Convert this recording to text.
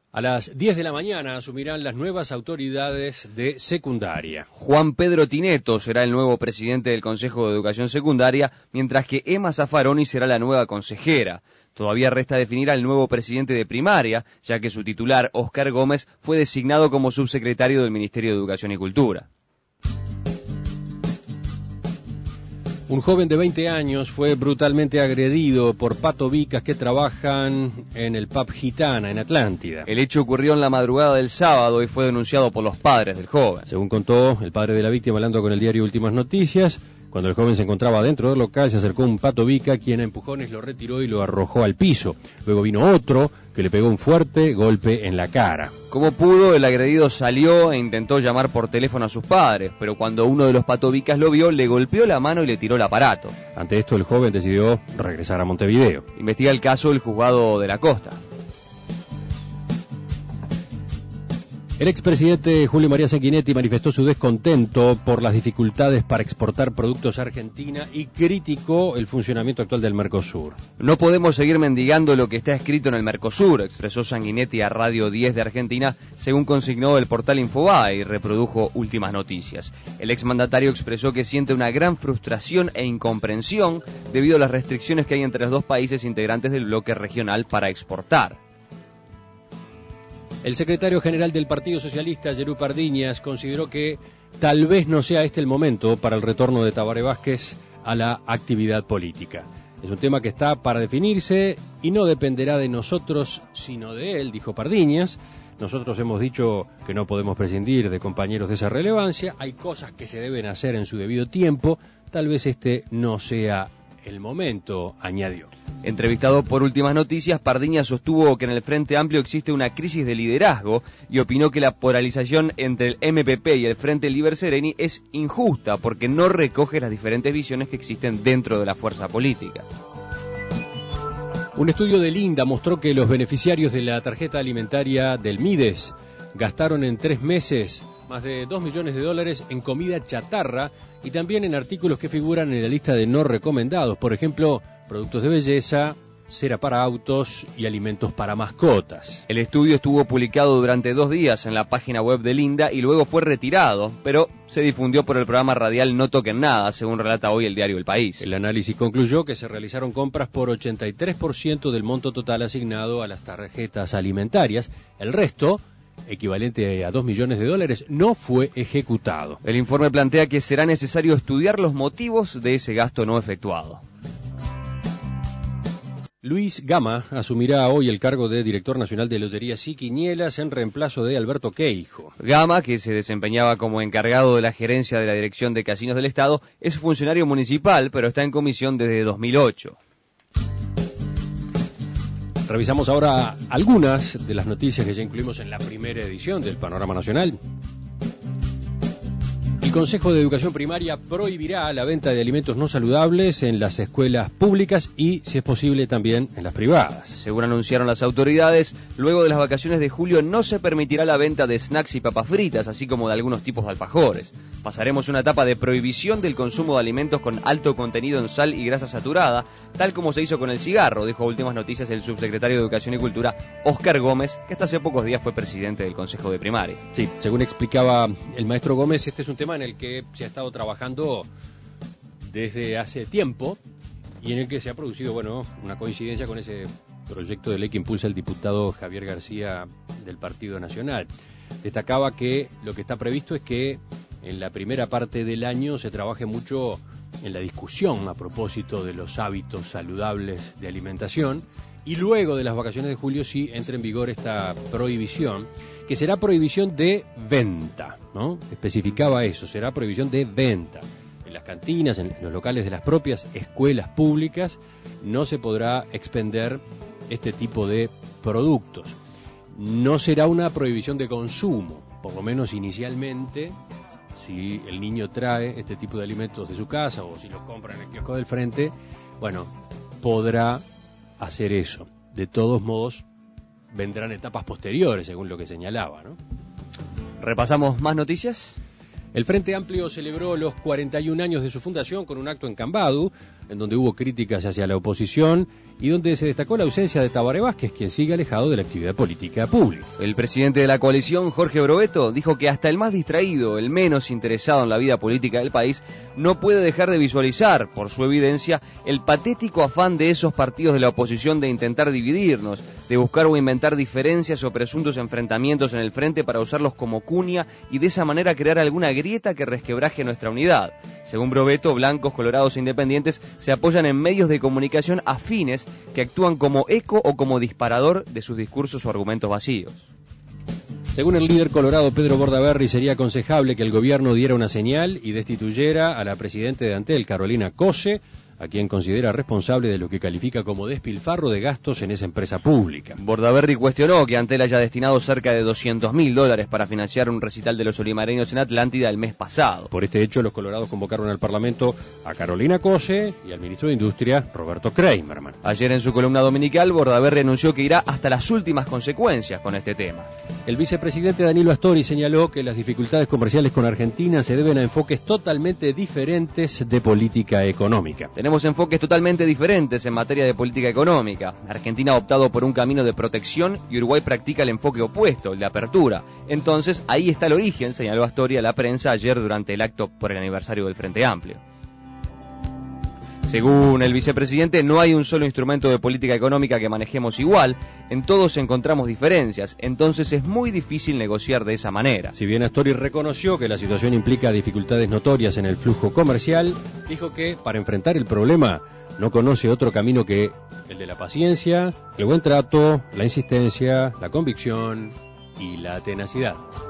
A las 10 de la mañana asumirán las nuevas autoridades de secundaria. Juan Pedro Tineto será el nuevo presidente del Consejo de Educación Secundaria, mientras que Emma Zaffaroni será la nueva consejera. Todavía resta definir al nuevo presidente de primaria, ya que su titular, Óscar Gómez, fue designado como subsecretario del Ministerio de Educación y Cultura. Un joven de 20 años fue brutalmente agredido por patovicas que trabajan en el pub Gitana, en Atlántida. El hecho ocurrió en la madrugada del sábado y fue denunciado por los padres del joven. Según contó el padre de la víctima hablando con el diario Últimas Noticias, cuando el joven se encontraba dentro del local, se acercó un patovica, quien a empujones lo retiró y lo arrojó al piso. Luego vino otro que le pegó un fuerte golpe en la cara. Como pudo, el agredido salió e intentó llamar por teléfono a sus padres, pero cuando uno de los patovicas lo vio, le golpeó la mano y le tiró el aparato. Ante esto, el joven decidió regresar a Montevideo. Investiga el caso el juzgado de la Costa. El expresidente Julio María Sanguinetti manifestó su descontento por las dificultades para exportar productos a Argentina y criticó el funcionamiento actual del Mercosur. No podemos seguir mendigando lo que está escrito en el Mercosur, expresó Sanguinetti a Radio 10 de Argentina, según consignó el portal Infobae y reprodujo Últimas Noticias. El exmandatario expresó que siente una gran frustración e incomprensión debido a las restricciones que hay entre los dos países integrantes del bloque regional para exportar. El secretario general del Partido Socialista, Yerú Pardiñas, consideró que tal vez no sea este el momento para el retorno de Tabaré Vázquez a la actividad política. Es un tema que está para definirse y no dependerá de nosotros, sino de él, dijo Pardiñas. Nosotros hemos dicho que no podemos prescindir de compañeros de esa relevancia. Hay cosas que se deben hacer en su debido tiempo. Tal vez este no sea el momento, añadió. Entrevistado por Últimas Noticias, Pardiñas sostuvo que en el Frente Amplio existe una crisis de liderazgo y opinó que la polarización entre el MPP y el Frente Liber Sereni es injusta porque no recoge las diferentes visiones que existen dentro de la fuerza política. Un estudio del INDA mostró que los beneficiarios de la tarjeta alimentaria del Mides gastaron en 3 meses más de $2 millones en comida chatarra y también en artículos que figuran en la lista de no recomendados, por ejemplo, productos de belleza, cera para autos y alimentos para mascotas. El estudio estuvo publicado durante 2 días en la página web del INDA y luego fue retirado, pero se difundió por el programa radial No Toquen Nada, según relata hoy el diario El País. El análisis concluyó que se realizaron compras por 83% del monto total asignado a las tarjetas alimentarias. El resto, equivalente a $2 millones, no fue ejecutado. El informe plantea que será necesario estudiar los motivos de ese gasto no efectuado. Luis Gama asumirá hoy el cargo de director nacional de Loterías y Quinielas en reemplazo de Alberto Queijo. Gama, que se desempeñaba como encargado de la gerencia de la Dirección de Casinos del Estado, es funcionario municipal, pero está en comisión desde 2008. Revisamos ahora algunas de las noticias que ya incluimos en la primera edición del Panorama Nacional. El Consejo de Educación Primaria prohibirá la venta de alimentos no saludables en las escuelas públicas y, si es posible, también en las privadas. Según anunciaron las autoridades, luego de las vacaciones de julio no se permitirá la venta de snacks y papas fritas, así como de algunos tipos de alfajores. Pasaremos una etapa de prohibición del consumo de alimentos con alto contenido en sal y grasa saturada, tal como se hizo con el cigarro, dijo a Últimas Noticias el subsecretario de Educación y Cultura, Óscar Gómez, que hasta hace pocos días fue presidente del Consejo de Primaria. Sí, según explicaba el maestro Gómez, este es un tema en el que se ha estado trabajando desde hace tiempo y en el que se ha producido, una coincidencia con ese proyecto de ley que impulsa el diputado Javier García del Partido Nacional. Destacaba que lo que está previsto es que en la primera parte del año se trabaje mucho en la discusión a propósito de los hábitos saludables de alimentación y luego de las vacaciones de julio sí entre en vigor esta prohibición, que será prohibición de venta, ¿no? Especificaba eso, será prohibición de venta. En las cantinas, en los locales de las propias escuelas públicas, no se podrá expender este tipo de productos. No será una prohibición de consumo, por lo menos inicialmente, si el niño trae este tipo de alimentos de su casa o si los compra en el kiosco del frente, podrá hacer eso. De todos modos, vendrán etapas posteriores, según lo que señalaba, ¿no? ¿Repasamos más noticias? El Frente Amplio celebró los 41 años de su fundación con un acto en Cambadu. en donde hubo críticas hacia la oposición y donde se destacó la ausencia de Tabaré Vázquez, quien sigue alejado de la actividad política pública. El presidente de la coalición, Jorge Brovetto, dijo que hasta el más distraído, el menos interesado en la vida política del país, no puede dejar de visualizar, por su evidencia, el patético afán de esos partidos de la oposición de intentar dividirnos, de buscar o inventar diferencias o presuntos enfrentamientos en el frente para usarlos como cuña y de esa manera crear alguna grieta que resquebraje nuestra unidad. Según Brovetto, blancos, colorados e independientes se apoyan en medios de comunicación afines que actúan como eco o como disparador de sus discursos o argumentos vacíos. Según el líder colorado Pedro Bordaberry, sería aconsejable que el gobierno diera una señal y destituyera a la presidenta de Antel, Carolina Cose, a quien considera responsable de lo que califica como despilfarro de gastos en esa empresa pública. Bordaberry cuestionó que Antel haya destinado cerca de $200.000 para financiar un recital de los olimareños en Atlántida el mes pasado. Por este hecho, los colorados convocaron al Parlamento a Carolina Cose y al ministro de Industria, Roberto Kreimerman. Ayer en su columna dominical, Bordaberry anunció que irá hasta las últimas consecuencias con este tema. El vicepresidente Danilo Astori señaló que las dificultades comerciales con Argentina se deben a enfoques totalmente diferentes de política económica. Tenemos enfoques totalmente diferentes en materia de política económica. Argentina ha optado por un camino de protección y Uruguay practica el enfoque opuesto, el de apertura. Entonces, ahí está el origen, señaló Astori a la prensa ayer durante el acto por el aniversario del Frente Amplio. Según el vicepresidente, no hay un solo instrumento de política económica que manejemos igual, en todos encontramos diferencias, entonces es muy difícil negociar de esa manera. Si bien Astori reconoció que la situación implica dificultades notorias en el flujo comercial, dijo que para enfrentar el problema no conoce otro camino que el de la paciencia, el buen trato, la insistencia, la convicción y la tenacidad.